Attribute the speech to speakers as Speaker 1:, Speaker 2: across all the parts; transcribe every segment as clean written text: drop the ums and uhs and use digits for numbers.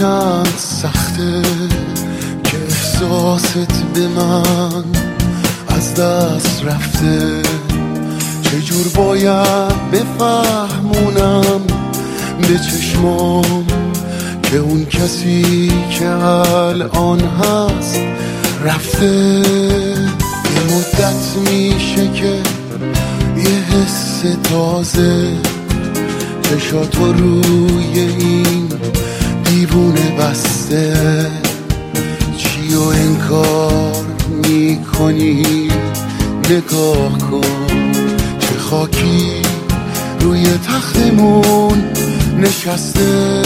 Speaker 1: چند سخته که احساست به من از دست رفته. چجور باید بفهمونم به چشمام که اون کسی که الان هست رفته. یه مدت میشه که یه حس تازه چشاتو روی این دیوونه بسته. چی و انکار میکنی؟ نگاه کن چه خاکی روی تختمون نشسته.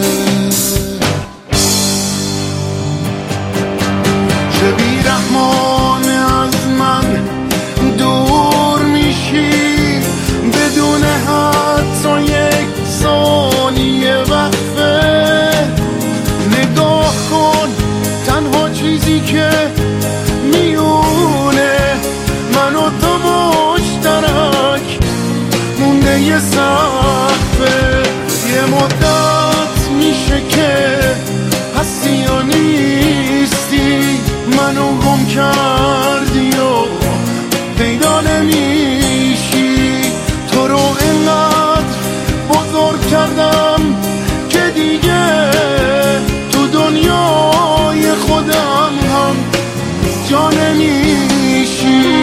Speaker 1: چه بیرحمان از من دور میشی بدون حتی یک ثانیه وقفه. نگاه کن تنها چیزی که میونه من و تو مشترک مونده یه سقفه. یه مدت میشه که هستی یا نیستی، منو گم کردی و پیدا نمیشی. تو رو اینقدر بزرگ کردم که دیگه تو دنیای خودم هم جا نمیشی.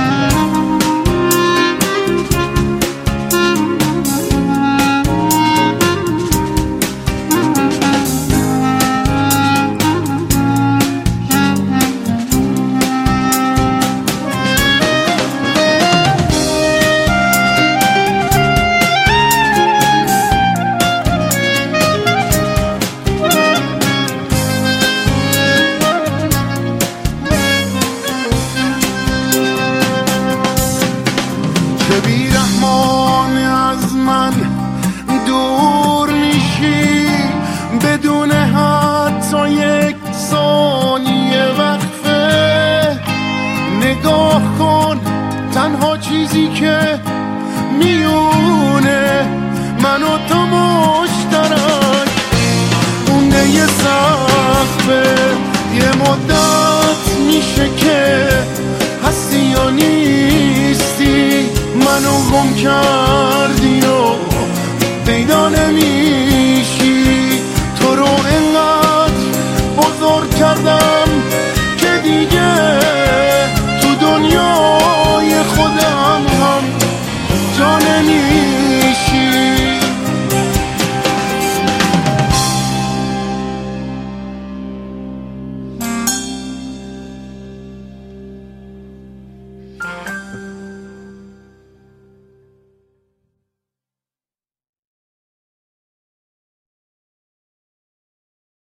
Speaker 1: بیرحمان از من دور میشی بدون حتی یک ثانیه وقفه. نگاه کن تنها چیزی که میونه من و تو مشترک مونده یه سقفه. یه مدت میشه که هستی یا نیستی، منو گم کرد